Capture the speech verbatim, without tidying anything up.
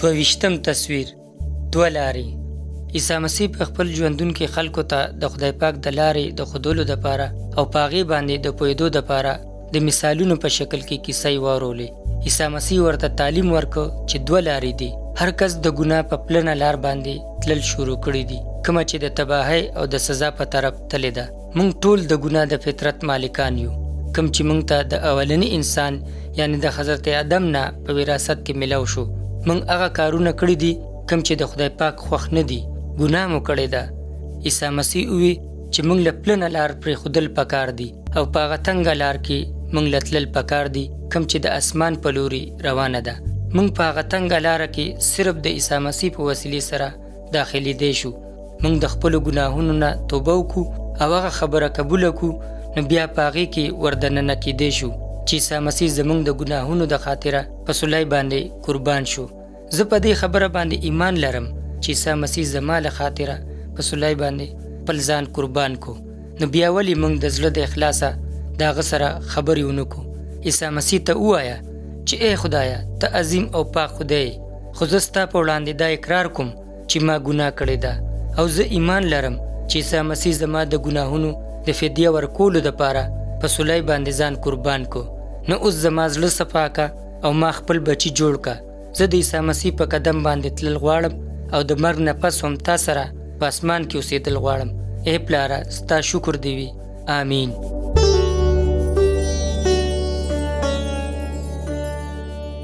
دوه ویشتم تصویر دوه لارې عیسی مسیح په خپل ژوندون کې خلکو ته د خدای پاک د لارې د ښودلو دپاره او په هغې باندې د پوهېدو دپاره د مثالونو په شکل کې کیسې واورولې. عیسی مسیح ورته تعلیم ورکړ چې دوه لارې دي. هر کس د ګناه په پلنه لار باندې تلل شروع کړي دي، کومه چې د تباهۍ او د سزا په طرف تللې ده. موږ ټول د ګناه د فطرت مالکان یو، کوم چې موږ ته د اولني انسان یعنی د حضرت آدم نه په وراثت کې ملو شو. موږ هغه کارونه کړي دي کوم چې د خدای پاک خوښ نه دي. ګناه مو کړې ده. عیسی مسیح ووی چې موږ له پلنه لار پرېښودل پکار دي او په هغه تنګه لار کې موږ له تلل پکار دي کوم چې د اسمان په لوري روانه ده. موږ په هغه تنګه لاره کې صرف د عیسی مسیح په وسیلې سره داخلېدی شو. موږ د خپلو ګناهونو نه توبه وکړو او هغه خبره قبوله کړو، نو بیا په هغې کې وردننه کېدی شو چې عیسی مسیح زموږ د ګناهونو د خاطره په صلیب باندې قربان شو. زه په دې خبره باندې ایمان لرم چې عیسی مسیح زما له خاطره په صلیب باندې خپل ځان قربان کو. نو بیا ولې موږ د زړه د اخلاصه د هغه سره خبرې ونه کړو؟ عیسی مسیح ته ووایه چې ای خدایه ته عظیم او پاک خدای، خو زه ستا په وړاندې دا اقرار کوم چې ما ګناه کړې ده او زه ایمان لرم چې عیسی مسیح زما د ګناهونو د فدیه ورکولو دپاره په صلیب باندې ځان قربان کو. نو اوس زما زړه صفا که او ما خپل بچي جوړ که. زه د عیسی مسیح په قدم باندې تلل غواړم او د مرګ نه پس هم تا سره په اسمان کې اوسېدل غواړم. ای پلاره ستا شکر دی وي. آمین.